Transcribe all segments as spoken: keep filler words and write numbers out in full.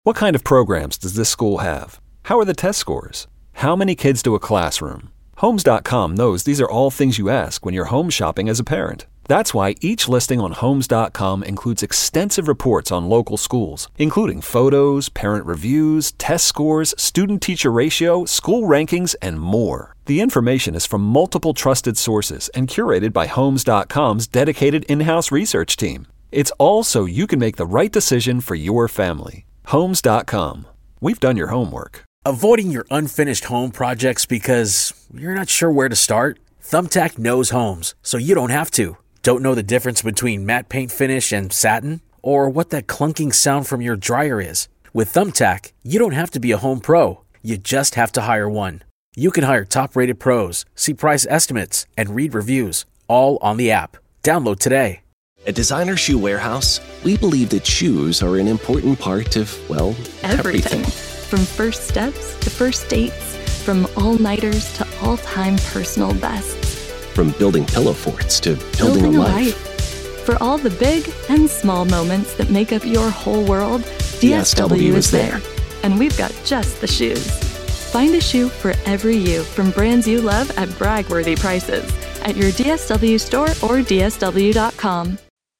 What kind of programs does this school have? How are the test scores? How many kids do a classroom? Homes dot com knows these are all things you ask when you're home shopping as a parent. That's why each listing on Homes dot com includes extensive reports on local schools, including photos, parent reviews, test scores, student-teacher ratio, school rankings, and more. The information is from multiple trusted sources and curated by Homes dot com's dedicated in-house research team. It's all so you can make the right decision for your family. Homes dot com. We've done your homework. Avoiding your unfinished home projects because you're not sure where to start? Thumbtack knows homes, so you don't have to. Don't know the difference between matte paint finish and satin? Or what that clunking sound from your dryer is? With Thumbtack, you don't have to be a home pro. You just have to hire one. You can hire top-rated pros, see price estimates, and read reviews, all on the app. Download today. At Designer Shoe Warehouse, we believe that shoes are an important part of, well, everything. everything. From first steps to first dates, from all-nighters to all-time personal bests. From building pillow forts to building, building a, a life. life. For all the big and small moments that make up your whole world, D S W is there. And we've got just the shoes. Find a shoe for every you from brands you love at brag-worthy prices at your D S W store or D S W dot com.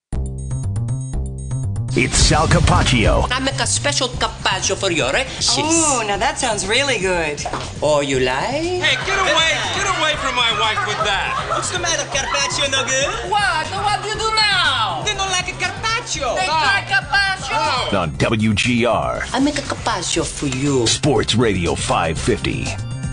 It's Sal Capaccio. I make a special carpaccio for your sis. Oh, now that sounds really good. Oh, you like? Hey, get away! Get away from my wife with that! What's the matter, carpaccio no good? What? What do you do now? They don't like a carpaccio. They like carpaccio. On W G R. I make a carpaccio for you. Sports Radio five fifty.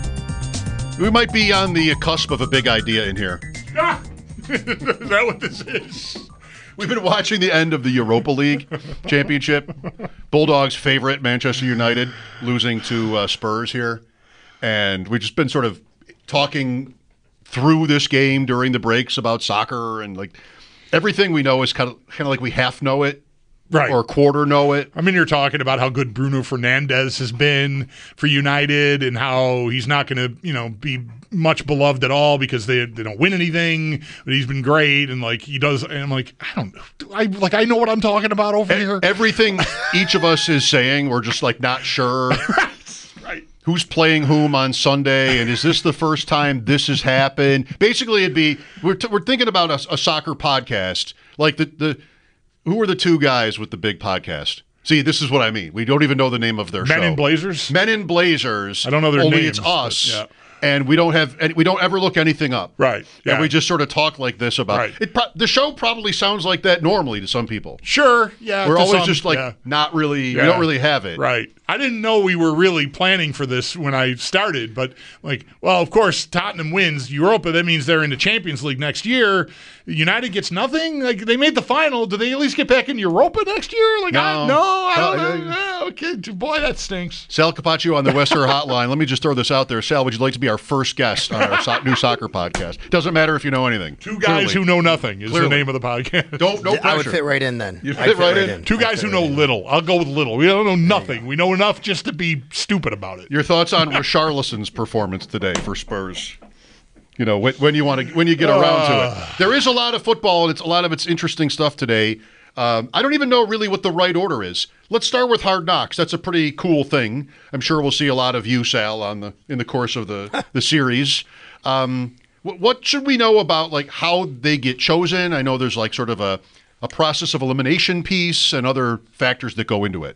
We might be on the cusp of a big idea in here. Ah! Is that what this is? We've been watching the end of the Europa League championship. Bulldogs' favorite, Manchester United, losing to uh, Spurs here. And we've just been sort of talking through this game during the breaks about soccer. And like everything we know is kind of, kind of like we half know it. Right. Or quarter know it. I mean, you're talking about how good Bruno Fernandes has been for United and how he's not going to, you know, be much beloved at all because they they don't win anything, but he's been great and like he does. And I'm like, I don't know. I like I know what I'm talking about over e- here. Everything each of us is saying, we're just like not sure. Right. Right. Who's playing whom on Sunday, and is this the first time this has happened? Basically, it'd be we're t- we're thinking about a, a soccer podcast, like the the. Who are the two guys with the big podcast? See, this is what I mean. We don't even know the name of their Men show. in Blazers? Men in Blazers. I don't know their only names. Only it's us. Yeah. And we don't have. We don't ever look anything up. Right. Yeah. And we just sort of talk like this about right. it. Pro- the show probably sounds like that normally to some people. Sure. Yeah. We're always some, just like yeah. not really. Yeah. We don't really have it. Right. I didn't know we were really planning for this when I started, but like, well, of course, Tottenham wins Europa. That means they're in the Champions League next year. United gets nothing. Like they made the final. Do they at least get back in Europa next year? Like, no, I, no, I don't uh, know. Uh, okay, boy, that stinks. Sal Capaccio on the Western Hotline. Let me just throw this out there. Sal, would you like to be our first guest on our so- new soccer podcast? Doesn't matter if you know anything. Two guys Clearly. who know nothing is Clearly. the name of the podcast. Don't no pressure. I would fit right in then. You I'd fit right in. Two guys who know right little. I'll go with little. We don't know nothing. We know enough just to be stupid about it. Your thoughts on Richarlison's performance today for Spurs? You know, when, when you want to, when you get around to it. There is a lot of football, and it's a lot of it's interesting stuff today. Um, I don't even know really what the right order is. Let's start with Hard Knocks. That's a pretty cool thing. I'm sure we'll see a lot of you, Sal, on the in the course of the the series. Um, what, what should we know about like how they get chosen? I know there's like sort of a a process of elimination piece and other factors that go into it.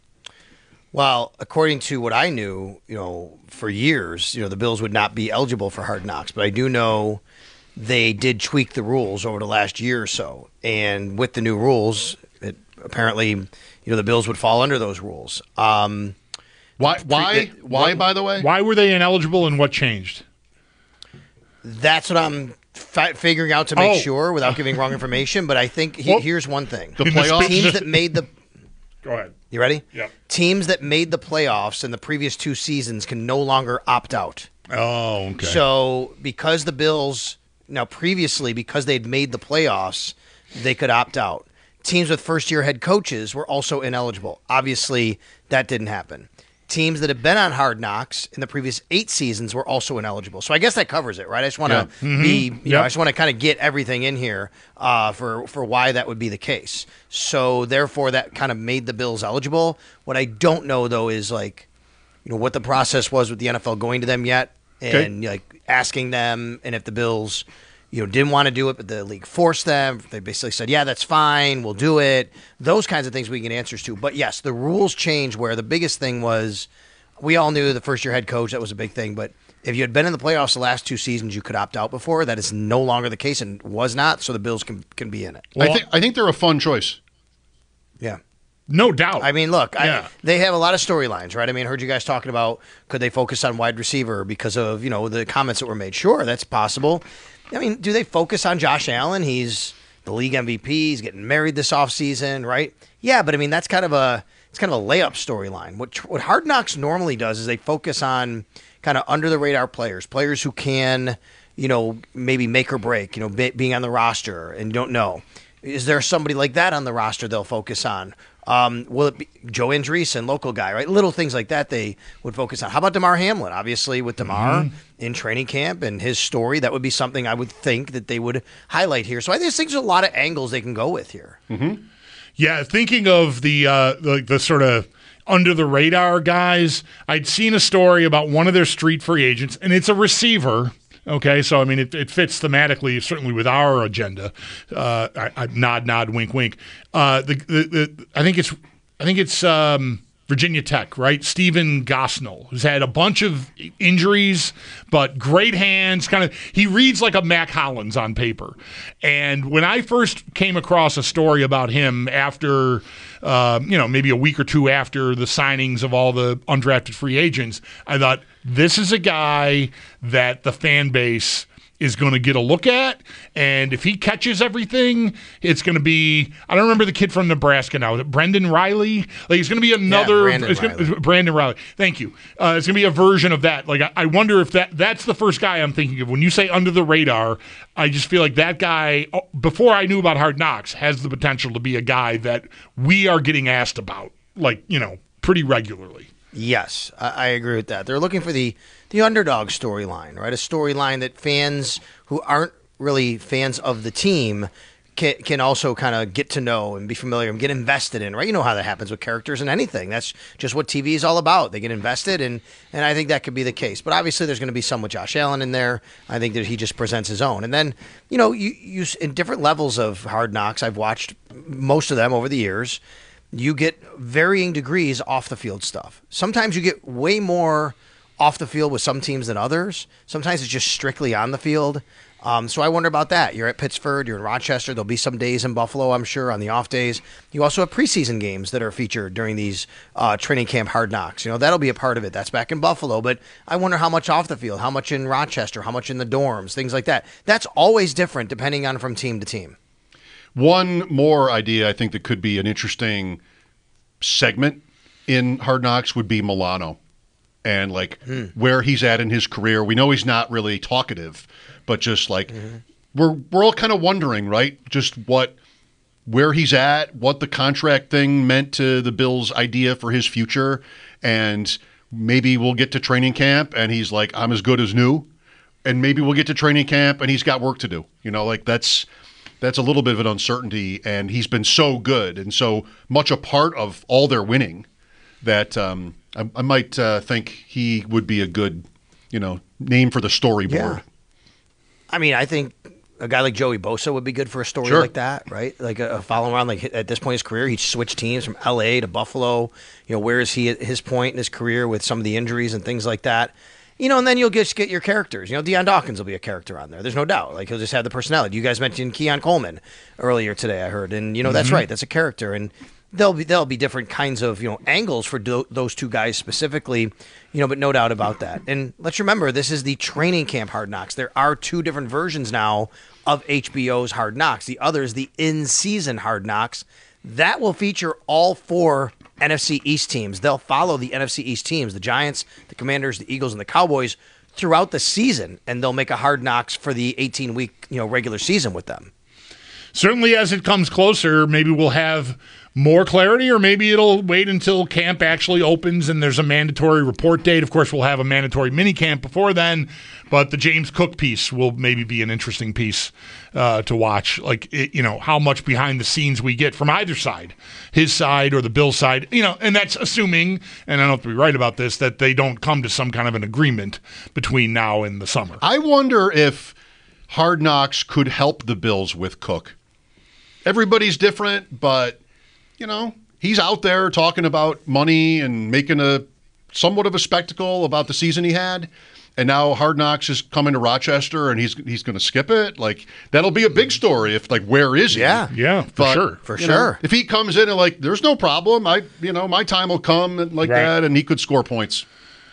Well, according to what I knew, you know, for years, you know, the Bills would not be eligible for Hard Knocks. But I do know they did tweak the rules over the last year or so. And with the new rules, it, apparently, you know, the Bills would fall under those rules. Um, why? Why? It, why? what, by the way, why were they ineligible, and what changed? That's what I'm fi- figuring out to make oh. sure without giving wrong information. But I think he, well, here's one thing: the playoffs teams that made the. Go ahead. You ready? Yeah. Teams that made the playoffs in the previous two seasons can no longer opt out. Oh, okay. So because the Bills, now previously, because they'd made the playoffs, they could opt out. Teams with first-year head coaches were also ineligible. Obviously, that didn't happen. teams that have been on Hard Knocks in the previous eight seasons were also ineligible. So I guess that covers it, right? I just want to Yeah. Mhm. be, you Yep. know, I just want to kind of get everything in here uh, for for why that would be the case. So therefore, that kind of made the Bills eligible. What I don't know though is like, you know, what the process was with the N F L going to them yet, and Okay. like asking them, and if the Bills, you know, didn't want to do it, but the league forced them. They basically said, yeah, that's fine. We'll do it. Those kinds of things we can get answers to. But yes, the rules change where the biggest thing was we all knew the first year head coach, that was a big thing. But if you had been in the playoffs the last two seasons, you could opt out before. That is no longer the case and was not. So the Bills can, can be in it. I think I think they're a fun choice. Yeah. No doubt. I mean, look, Yeah. I, they have a lot of storylines, right? I mean, I heard you guys talking about could they focus on wide receiver because of, you know, the comments that were made. Sure, that's possible. I mean, do they focus on Josh Allen? He's the league M V P. He's getting married this offseason, right? Yeah, but I mean, that's kind of a it's kind of a layup storyline. What what Hard Knocks normally does is they focus on kind of under the radar players, players who can, you know, maybe make or break, you know, be, being on the roster and don't know. Is there somebody like that on the roster they'll focus on? Um, will it be Joe Andreessen, local guy, right? Little things like that they would focus on. How about DeMar Hamlin? Obviously, with DeMar Mhm. in training camp and his story, that would be something I would think that they would highlight here. So I just think there's a lot of angles they can go with here. Mm-hmm. Yeah, thinking of the uh, the, the sort of under the radar guys, I'd seen a story about one of their street free agents, and it's a receiver. Okay, so I mean, it, it fits thematically, certainly with our agenda. Uh, I, I, nod, nod, wink, wink. Uh, the, the, the I think it's I think it's um, Virginia Tech, right? Stephen Gosnell, who's had a bunch of injuries, but great hands. Kind of, he reads like a Mac Hollins on paper. And when I first came across a story about him after, uh, you know, maybe a week or two after the signings of all the undrafted free agents, I thought, this is a guy that the fan base is going to get a look at, and if he catches everything, it's going to be, I don't remember the kid from Nebraska now, is it Brendan Riley? Like, it's going to be another, Yeah, Brandon it's gonna, Riley. Brandon Riley, thank you. Uh, it's going to be a version of that. Like, I, I wonder if that that's the first guy I'm thinking of. When you say under the radar, I just feel like that guy, oh, before I knew about Hard Knocks, has the potential to be a guy that we are getting asked about, like, you know, pretty regularly. Yes, I, I agree with that. They're looking for the, the underdog storyline, right? A storyline that fans who aren't really fans of the team can, can also kind of get to know and be familiar and get invested in, right? You know how that happens with characters and anything. That's just what T V is all about. They get invested, and, and I think that could be the case. But obviously there's going to be some with Josh Allen in there. I think that he just presents his own. And then, you know, you, you in different levels of Hard Knocks, I've watched most of them over the years, you get varying degrees off the field stuff. Sometimes you get way more off the field with some teams than others. Sometimes it's just strictly on the field. Um, so I wonder about that. You're at Pittsford, you're in Rochester. There'll be some days in Buffalo, I'm sure, on the off days. You also have preseason games that are featured during these uh, training camp Hard Knocks. You know, that'll be a part of it. That's back in Buffalo. But I wonder how much off the field, how much in Rochester, how much in the dorms, things like that. That's always different depending on from team to team. One more idea I think that could be an interesting segment in Hard Knocks would be Milano and like Hmm. where he's at in his career. We know he's not really talkative, but just like we're we're all kind of wondering, right? Just what where he's at, what the contract thing meant to the Bills' idea for his future, and maybe we'll get to training camp and he's like, I'm as good as new, and maybe we'll get to training camp and he's got work to do. You know, like that's that's a little bit of an uncertainty, and he's been so good and so much a part of all their winning that um, I, I might uh, think he would be a good, you know, name for the storyboard. Yeah. I mean, I think a guy like Joey Bosa would be good for a story Sure. like that, right? Like a, a following around, like at this point in his career, he switched teams from L A to Buffalo. You know, where is he at his point in his career with some of the injuries and things like that? You know, and then you'll just get your characters. You know, Deion Dawkins will be a character on there. There's no doubt. Like, he'll just have the personality. You guys mentioned Keon Coleman earlier today, I heard. And, you know, that's Mhm. right. That's a character. And there'll be there'll be different kinds of, you know, angles for do- those two guys specifically, you know, but no doubt about that. And let's remember, this is the training camp Hard Knocks. There are two different versions now of H B O's Hard Knocks. The other is the in-season Hard Knocks. That will feature all four N F C East teams. They'll follow the N F C East teams, the Giants, the Commanders, the Eagles, and the Cowboys throughout the season, and they'll make a Hard Knocks for the eighteen-week, you know, regular season with them. Certainly, as it comes closer, maybe we'll have more clarity, or maybe it'll wait until camp actually opens and there's a mandatory report date. Of course, we'll have a mandatory mini camp before then, but the James Cook piece will maybe be an interesting piece uh, to watch. Like, it, you know, how much behind the scenes we get from either side, his side or the Bills side, you know, and that's assuming, and I don't have to be right about this, that they don't come to some kind of an agreement between now and the summer. I wonder if Hard Knocks could help the Bills with Cook. Everybody's different, but you know, he's out there talking about money and making a somewhat of a spectacle about the season he had. And now Hard Knocks is coming to Rochester and he's he's going to skip it. Like, that'll be a big story if, like, where is he? Yeah. Yeah, for but, sure. For you sure. know, if he comes in and, like, there's no problem. I, you know, my time will come and like Right. that, and he could score points.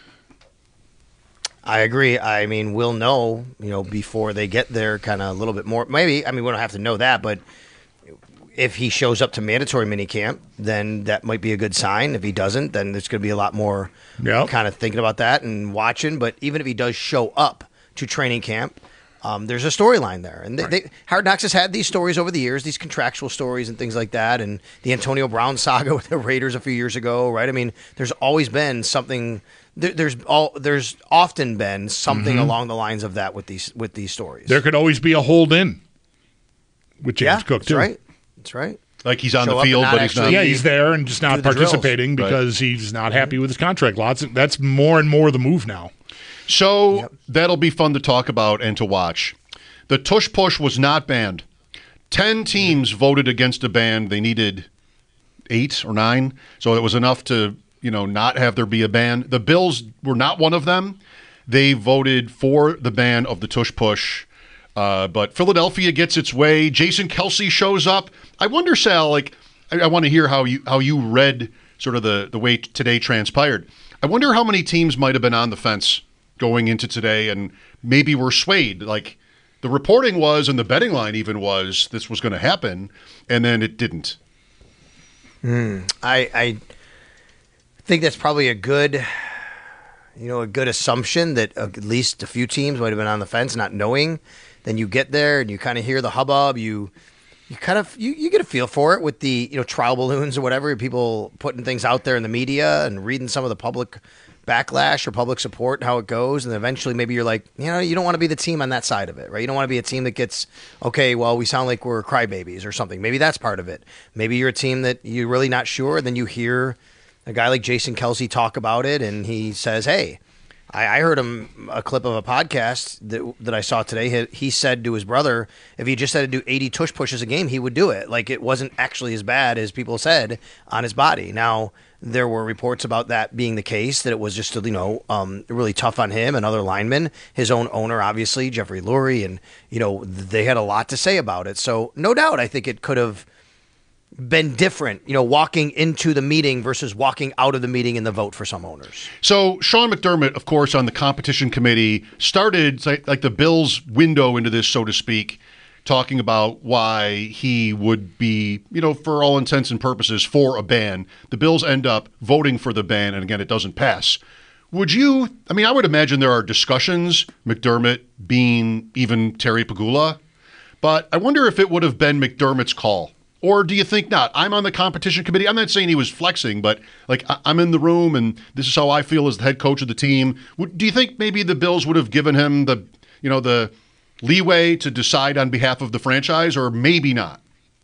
I agree. I mean, we'll know, you know, before they get there kind of a little bit more. Maybe, I mean, we don't have to know that, but if he shows up to mandatory minicamp, then that might be a good sign. If he doesn't, then there's going to be a lot more Yep. kind of thinking about that and watching. But even if he does show up to training camp, um, there's a storyline there. And they, they, Hard Knocks has had these stories over the years, these contractual stories and things like that, and the Antonio Brown saga with the Raiders a few years ago, right? I mean, there's always been something. There, there's all. There's often been something Mhm. along the lines of that with these with these stories. There could always be a hold in with James yeah, Cook, that's too. right. That's right. Like he's on Show the up and field, not but he's not. actually- Yeah, he's there and just not do the drills. participating Right. because he's not happy with his contract. Lots of, that's more and more the move now. So Yep. that'll be fun to talk about and to watch. The tush push was not banned. Ten teams voted against a ban. They needed eight or nine, so it was enough to, you know, not have there be a ban. The Bills were not one of them. They voted for the ban of the tush push. Uh, but Philadelphia gets its way. Jason Kelce shows up. I wonder, Sal, like, I, I want to hear how you how you read sort of the, the way today transpired. I wonder how many teams might have been on the fence going into today and maybe were swayed. Like, the reporting was, and the betting line even was, this was going to happen, and then it didn't. Mm, I, I think that's probably a good, you know, a good assumption that at least a few teams might have been on the fence, not knowing. Then you get there and you kind of hear the hubbub. You, you kind of you, you get a feel for it with the, you know, trial balloons or whatever. People putting things out there in the media and reading some of the public backlash or public support and how it goes. And then eventually maybe you're like, you know, you don't want to be the team on that side of it, right? You don't want to be a team that gets, okay, well, we sound like we're crybabies or something. Maybe that's part of it. Maybe you're a team that you're really not sure. Then you hear a guy like Jason Kelce talk about it and he says, hey, I, I heard him a clip of a podcast that that I saw today. He, he said to his brother, if he just had to do eighty tush pushes a game, he would do it. Like, it wasn't actually as bad as people said on his body. Now, there were reports about that being the case, that it was just, you know, um, really tough on him and other linemen. His own owner, obviously, Jeffrey Lurie, and, you know, they had a lot to say about it. So, no doubt, I think it could have been different, you know, walking into the meeting versus walking out of the meeting in the vote for some owners. So Sean McDermott, of course, on the competition committee, started like, like the Bills' window into this, so to speak, talking about why he would be, you know, for all intents and purposes, for a ban. The Bills end up voting for the ban, and again, it doesn't pass. Would you, I mean, I would imagine there are discussions, McDermott, Bean, even Terry Pegula, but I wonder if it would have been McDermott's call. Or do you think not? I'm on the competition committee. I'm not saying he was flexing, but like I- I'm in the room and this is how I feel as the head coach of the team. Would, do you think maybe the Bills would have given him the, you know, the leeway to decide on behalf of the franchise, or maybe not?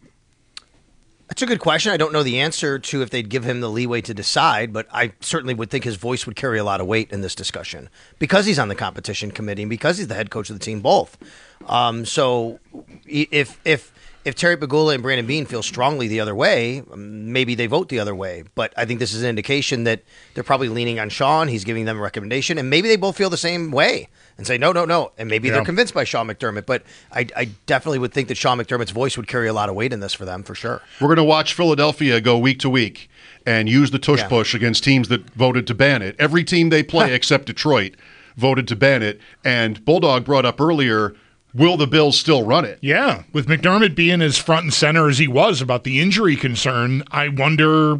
That's a good question. I don't know the answer to if they'd give him the leeway to decide, but I certainly would think his voice would carry a lot of weight in this discussion because he's on the competition committee and because he's the head coach of the team, both. Um, so if if if Terry Pegula and Brandon Bean feel strongly the other way, maybe they vote the other way. But I think this is an indication that they're probably leaning on Sean. He's giving them a recommendation, and maybe they both feel the same way and say, no, no, no. And maybe Yeah. they're convinced by Sean McDermott. But I, I definitely would think that Sean McDermott's voice would carry a lot of weight in this for them, for sure. We're going to watch Philadelphia go week to week and use the tush Yeah. push against teams that voted to ban it. Every team they play except Detroit voted to ban it. And Bulldog brought up earlier, will the Bills still run it? Yeah, with McDermott being as front and center as he was about the injury concern, I wonder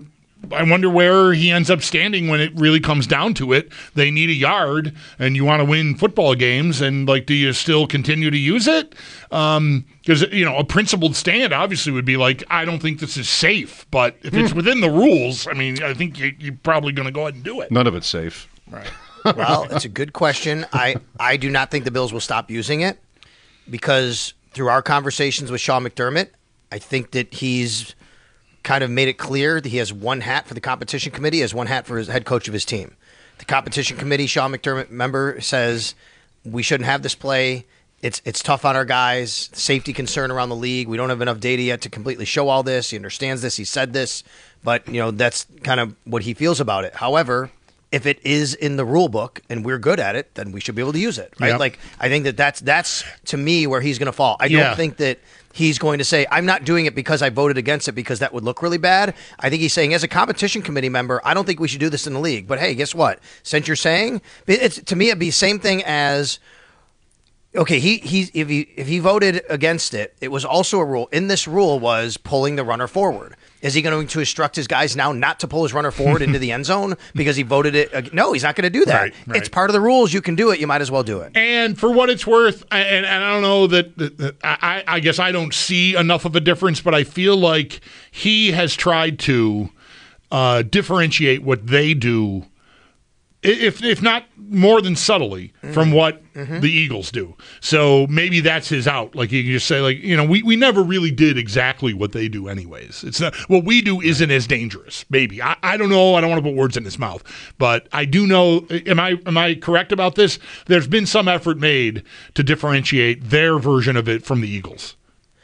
I wonder where he ends up standing when it really comes down to it. They need a yard, and you want to win football games, and like, do you still continue to use it? Because um, you know, a principled stand obviously would be like, I don't think this is safe, but if it's within the rules, I mean, I think you, you're probably going to go ahead and do it. None of it's safe. Right. Well, it's a good question. I, I do not think the Bills will stop using it because through our conversations with Sean McDermott, I think that he's kind of made it clear that he has one hat for the competition committee, has one hat for his head coach of his team. The competition committee, Sean McDermott member, says we shouldn't have this play. It's it's tough on our guys. Safety concern around the league. We don't have enough data yet to completely show all this. He understands this. He said this, but you know that's kind of what he feels about it. However, if it is in the rule book and we're good at it, then we should be able to use it, right? Yep. Like I think that that's that's to me where he's going to fall. I Yeah. don't think that he's going to say, I'm not doing it because I voted against it because that would look really bad. I think he's saying, as a competition committee member, I don't think we should do this in the league. But hey, guess what? Since you're saying, it's to me, it'd be the same thing as, okay, he he if he if he voted against it, it was also a rule. In this rule was pulling the runner forward. Is he going to instruct his guys now not to pull his runner forward into the end zone because he voted it? No, he's not going to do that. Right, right. It's part of the rules. You can do it. You might as well do it. And for what it's worth, and, and I don't know that, that, that I, I guess I don't see enough of a difference, but I feel like he has tried to uh, differentiate what they do, if if not more than subtly, mm-hmm. from what mm-hmm. the Eagles do. So maybe that's his out. Like you can just say, like, you know, we, we never really did exactly what they do anyways. It's not what we do isn't as dangerous. Maybe. I, I don't know. I don't want to put words in his mouth. But I do know, am I am I correct about this? There's been some effort made to differentiate their version of it from the Eagles.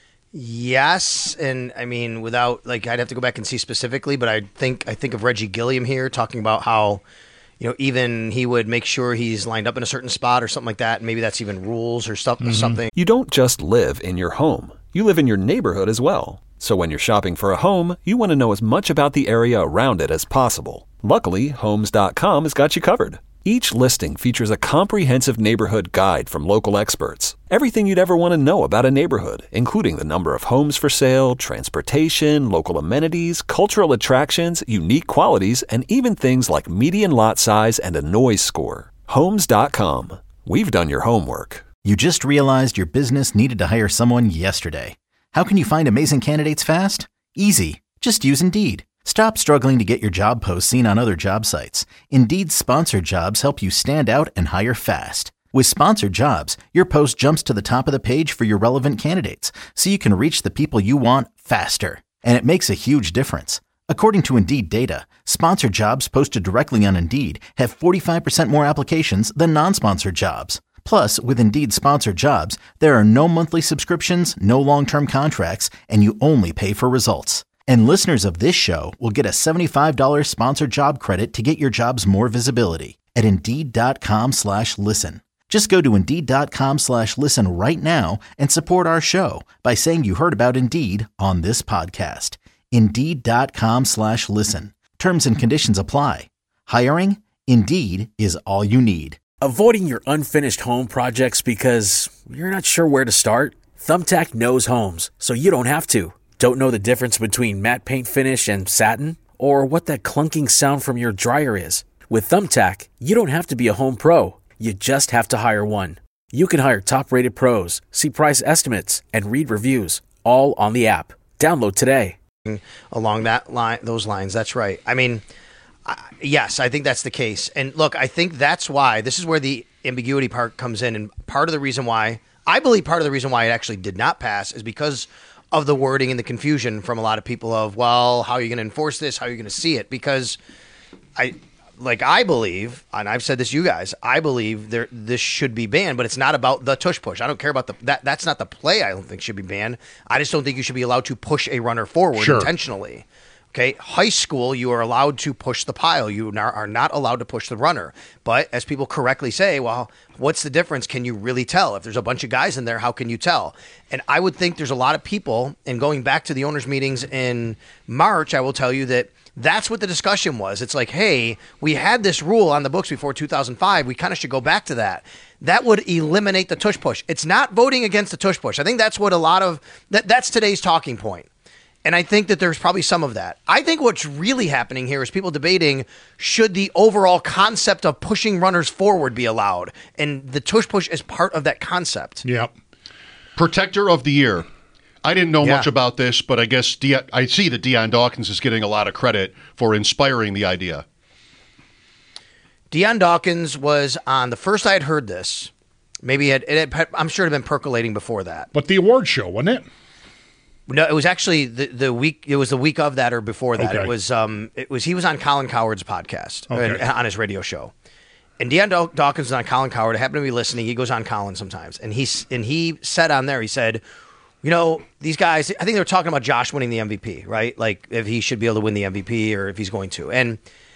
Yes, and I mean, without, like, I'd have to go back and see specifically, but I think I think of Reggie Gilliam here talking about how, you know, even he would make sure he's lined up in a certain spot or something like that. Maybe that's even rules or stuff, mm-hmm. something. You don't just live in your home. You live in your neighborhood as well. So when you're shopping for a home, you want to know as much about the area around it as possible. Luckily, Homes dot com has got you covered. Each listing features a comprehensive neighborhood guide from local experts. Everything you'd ever want to know about a neighborhood, including the number of homes for sale, transportation, local amenities, cultural attractions, unique qualities, and even things like median lot size and a noise score. Homes dot com. We've done your homework. You just realized your business needed to hire someone yesterday. How can you find amazing candidates fast? Easy. Just use Indeed. Stop struggling to get your job posts seen on other job sites. Indeed's sponsored jobs help you stand out and hire fast. With sponsored jobs, your post jumps to the top of the page for your relevant candidates, so you can reach the people you want faster. And it makes a huge difference. According to Indeed data, sponsored jobs posted directly on Indeed have forty-five percent more applications than non-sponsored jobs. Plus, with Indeed sponsored jobs, there are no monthly subscriptions, no long-term contracts, and you only pay for results. And listeners of this show will get a seventy-five dollars sponsored job credit to get your jobs more visibility at Indeed.com slash listen. Just go to Indeed.com slash listen right now and support our show by saying you heard about Indeed on this podcast. Indeed.com slash listen. Terms and conditions apply. Hiring? Indeed is all you need. Avoiding your unfinished home projects because you're not sure where to start? Thumbtack knows homes, so you don't have to. Don't know the difference between matte paint finish and satin? Or what that clunking sound from your dryer is? With Thumbtack, you don't have to be a home pro. You just have to hire one. You can hire top-rated pros, see price estimates, and read reviews, all on the app. Download today. Along that line, those lines, that's right. I mean, I, yes, I think that's the case. And look, I think that's why, this is where the ambiguity part comes in. And part of the reason why, I believe part of the reason why it actually did not pass is because of the wording and the confusion from a lot of people of, well, how are you going to enforce this? How are you going to see it? Because I, like I believe, and I've said this to you guys, I believe there this should be banned, but it's not about the tush push. I don't care about the, that. That's not the play I don't think should be banned. I just don't think you should be allowed to push a runner forward Sure. intentionally. Okay, high school, you are allowed to push the pile. You are not allowed to push the runner. But as people correctly say, well, what's the difference? Can you really tell? If there's a bunch of guys in there, how can you tell? And I would think there's a lot of people, and going back to the owners' meetings in March, I will tell you that that's what the discussion was. It's like, hey, we had this rule on the books before two thousand five. We kind of should go back to that. That would eliminate the tush push. It's not voting against the tush push. I think that's what a lot of, that, that's today's talking point. And I think that there's probably some of that. I think what's really happening here is people debating, should the overall concept of pushing runners forward be allowed? And the tush push is part of that concept. Yep. Protector of the year. I didn't know Yeah. much about this, but I guess De- I see that Deion Dawkins is getting a lot of credit for inspiring the idea. Deion Dawkins was on, the first I had heard this, maybe it, it had, I'm sure it had been percolating before that. But the award show, wasn't it? No, it was actually the, the week. It was the week of that or before that. Okay. It was. Um. It was. He was on Colin Cowherd's podcast Okay. and, on his radio show, and Deion Daw- Dawkins was on Colin Cowherd. I happened to be listening. He goes on Colin sometimes, and he's and he said on there. He said, you know, these guys. I think they were talking about Josh winning the M V P, right? Like if he should be able to win the M V P or if he's going to. And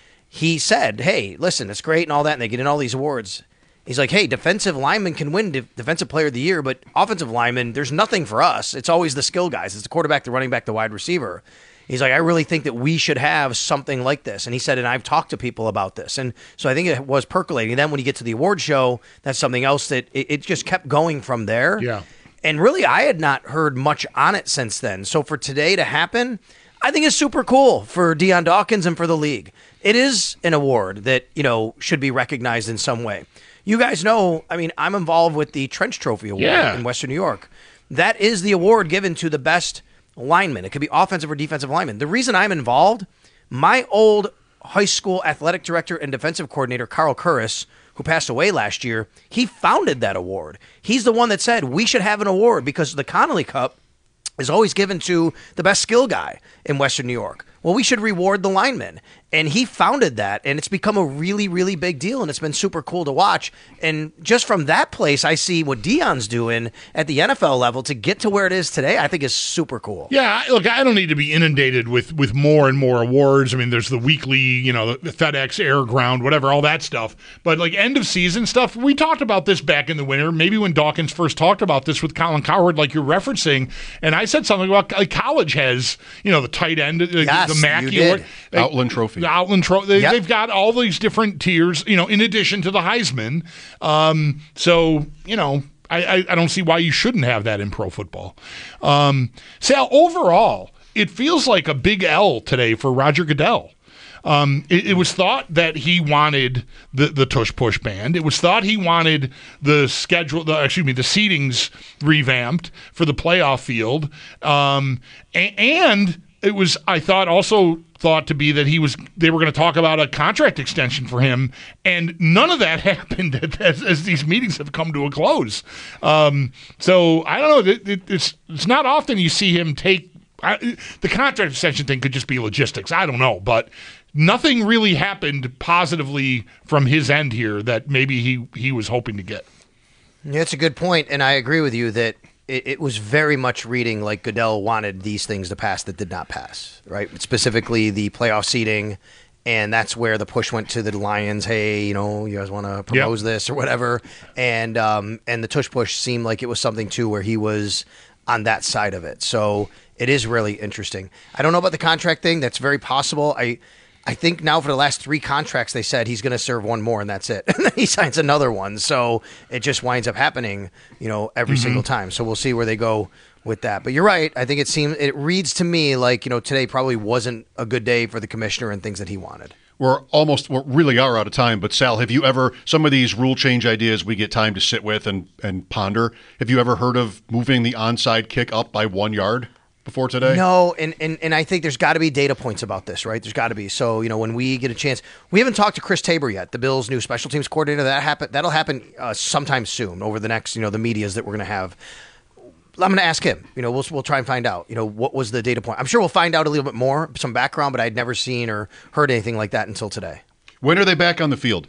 he said, hey, listen, it's great and all that, and they get in all these awards. He's like, hey, defensive lineman can win de- defensive player of the year, but offensive lineman, there's nothing for us. It's always the skill guys. It's the quarterback, the running back, the wide receiver. He's like, I really think that we should have something like this. And he said, and I've talked to people about this. And so I think it was percolating. And then when you get to the award show, that's something else that it, it just kept going from there. Yeah. And really, I had not heard much on it since then. So for today to happen, I think it's super cool for Deion Dawkins and for the league. It is an award that, you know, should be recognized in some way. You guys know, I mean, I'm involved with the Trench Trophy Award Yeah. in Western New York. That is the award given to the best lineman. It could be offensive or defensive lineman. The reason I'm involved, my old high school athletic director and defensive coordinator, Carl Curris, who passed away last year, he founded that award. He's the one that said we should have an award because the Connolly Cup is always given to the best skill guy in Western New York. Well, we should reward the linemen. And he founded that, and it's become a really, really big deal, and it's been super cool to watch. And just from that place, I see what Deion's doing at the N F L level to get to where it is today, I think is super cool. Yeah, look, I don't need to be inundated with, with more and more awards. I mean, there's the weekly, you know, the FedEx, Air, Ground, whatever, all that stuff. But like end of season stuff, we talked about this back in the winter, maybe when Dawkins first talked about this with Colin Cowherd, like you're referencing. And I said something about like college has, you know, the tight end, Yes, the Mackey you did. Award. Like, Outland Trophy. The Outland Trophy. They, Yep. They've got all these different tiers, you know, in addition to the Heisman. Um, so, you know, I, I, I don't see why you shouldn't have that in pro football. Um, Sal, overall, it feels like a big L today for Roger Goodell. Um, it, it was thought that he wanted the, the tush push band. It was thought he wanted the schedule, the, excuse me, the seatings revamped for the playoff field. Um, a, and it was, I thought, also thought to be that he was, they were going to talk about a contract extension for him, and none of that happened as, as these meetings have come to a close. Um, so I don't know. It, it, it's it's not often you see him take I, the contract extension thing. Could just be logistics. I don't know, but nothing really happened positively from his end here that maybe he he was hoping to get. Yeah, that's a good point, and I agree with you that it, it was very much reading like Goodell wanted these things to pass that did not pass, right? Specifically the playoff seating, and that's where the push went to the Lions. Hey, you know, you guys want to propose Yep. this or whatever, and um, and the tush push seemed like it was something too where he was on that side of it. So it is really interesting. I don't know about the contract thing. That's very possible. I. I think now for the last three contracts, they said he's going to serve one more and that's it. And then he signs another one. So it just winds up happening, you know, every Mm-hmm. single time. So we'll see where they go with that. But you're right. I think it seems, it reads to me like, you know, today probably wasn't a good day for the commissioner and things that he wanted. We're almost, we really are out of time. But Sal, have you ever, some of these rule change ideas we get time to sit with and, and ponder, have you ever heard of moving the onside kick up by one yard before today? No, and, and, and I think there's got to be data points about this, right? There's got to be. So, you know, when we get a chance, we haven't talked to Chris Tabor yet, the Bills' new special teams coordinator. That happen, that'll happen uh, sometime soon over the next, you know, the medias that we're going to have. I'm going to ask him. You know, we'll we'll try and find out. You know, what was the data point? I'm sure we'll find out a little bit more, some background, but I'd never seen or heard anything like that until today. When are they back on the field?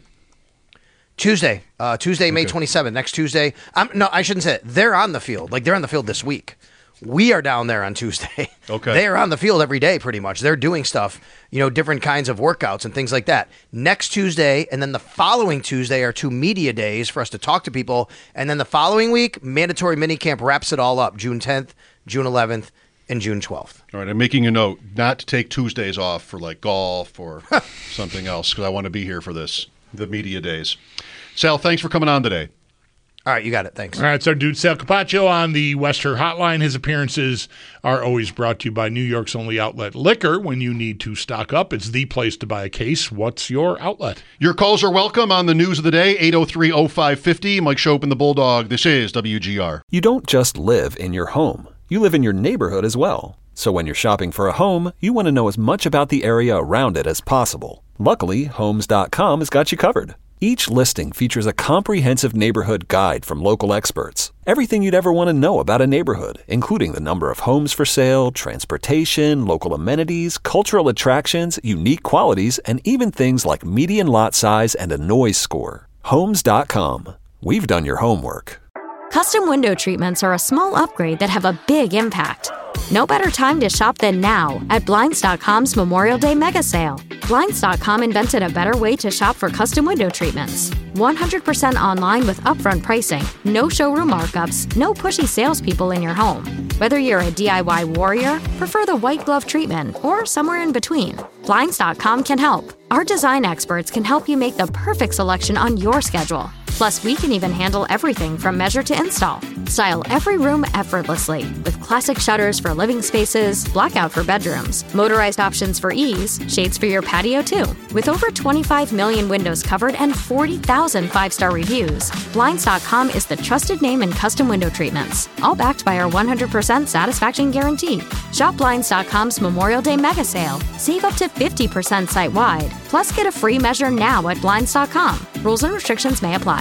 Tuesday, uh, Tuesday, May Okay. twenty-seventh, next Tuesday. I'm, no, I shouldn't say it. They're on the field. Like, they're on the field this week. We are down there on Tuesday. Okay. They are on the field every day pretty much. They're doing stuff, you know, different kinds of workouts and things like that. Next Tuesday and then the following Tuesday are two media days for us to talk to people. And then the following week, mandatory minicamp wraps it all up, June tenth, June eleventh, and June twelfth. All right, I'm making a note not to take Tuesdays off for like golf or something else because I want to be here for this, the media days. Sal, thanks for coming on today. All right, you got it. Thanks. All right, it's our dude Sal Capaccio on the Wester Hotline. His appearances are always brought to you by New York's only outlet, Liquor. When you need to stock up, it's the place to buy a case. What's your outlet? Your calls are welcome on the news of the day, eight oh three oh five fifty. Mike Shope and the Bulldog. This is W G R. You don't just live in your home. You live in your neighborhood as well. So when you're shopping for a home, you want to know as much about the area around it as possible. Luckily, Homes dot com has got you covered. Each listing features a comprehensive neighborhood guide from local experts. Everything you'd ever want to know about a neighborhood, including the number of homes for sale, transportation, local amenities, cultural attractions, unique qualities, and even things like median lot size and a noise score. Homes dot com. We've done your homework. Custom window treatments are a small upgrade that have a big impact. No better time to shop than now at Blinds dot com's Memorial Day Mega Sale. Blinds dot com invented a better way to shop for custom window treatments. one hundred percent online with upfront pricing, no showroom markups, no pushy salespeople in your home. Whether you're a D I Y warrior, prefer the white glove treatment, or somewhere in between, Blinds dot com can help. Our design experts can help you make the perfect selection on your schedule. Plus, we can even handle everything from measure to install. Style every room effortlessly with classic shutters for living spaces, blackout for bedrooms, motorized options for ease, shades for your patio too. With over twenty-five million windows covered and forty thousand five-star reviews, Blinds dot com is the trusted name in custom window treatments, all backed by our one hundred percent satisfaction guarantee. Shop Blinds dot com's Memorial Day Mega Sale. Save up to fifty percent site-wide. Plus, get a free measure now at Blinds dot com. Rules and restrictions may apply.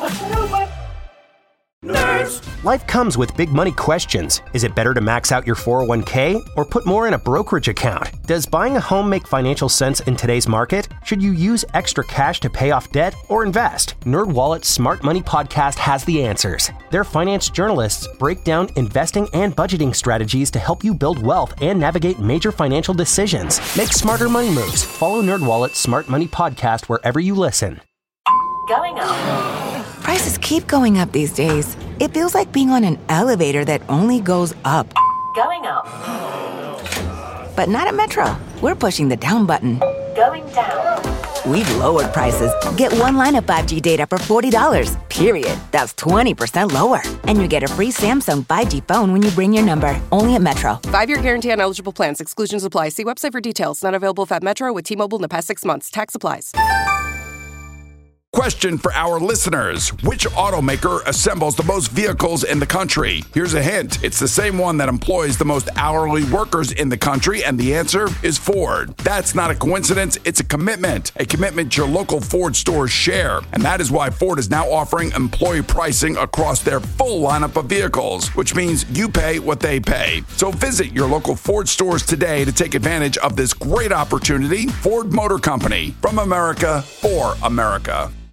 Nerds. Life comes with big money questions. Is it better to max out your four oh one k or put more in a brokerage account? Does buying a home make financial sense in today's market? Should you use extra cash to pay off debt or invest? NerdWallet's Smart Money Podcast has the answers. Their finance journalists break down investing and budgeting strategies to help you build wealth and navigate major financial decisions. Make smarter money moves. Follow NerdWallet's Smart Money Podcast wherever you listen. Going up. Prices keep going up these days. It feels like being on an elevator that only goes up. Going up. But not at Metro. We're pushing the down button. Going down. We've lowered prices. Get one line of five G data for forty dollars, period. That's twenty percent lower. And you get a free Samsung five G phone when you bring your number. Only at Metro. Five-year guarantee on eligible plans. Exclusions apply. See website for details. Not available if at Metro with T-Mobile in the past six months. Tax applies. Question for our listeners. Which automaker assembles the most vehicles in the country? Here's a hint. It's the same one that employs the most hourly workers in the country, and the answer is Ford. That's not a coincidence. It's a commitment. A commitment your local Ford stores share. And that is why Ford is now offering employee pricing across their full lineup of vehicles, which means you pay what they pay. So visit your local Ford stores today to take advantage of this great opportunity. Ford Motor Company. From America, for America.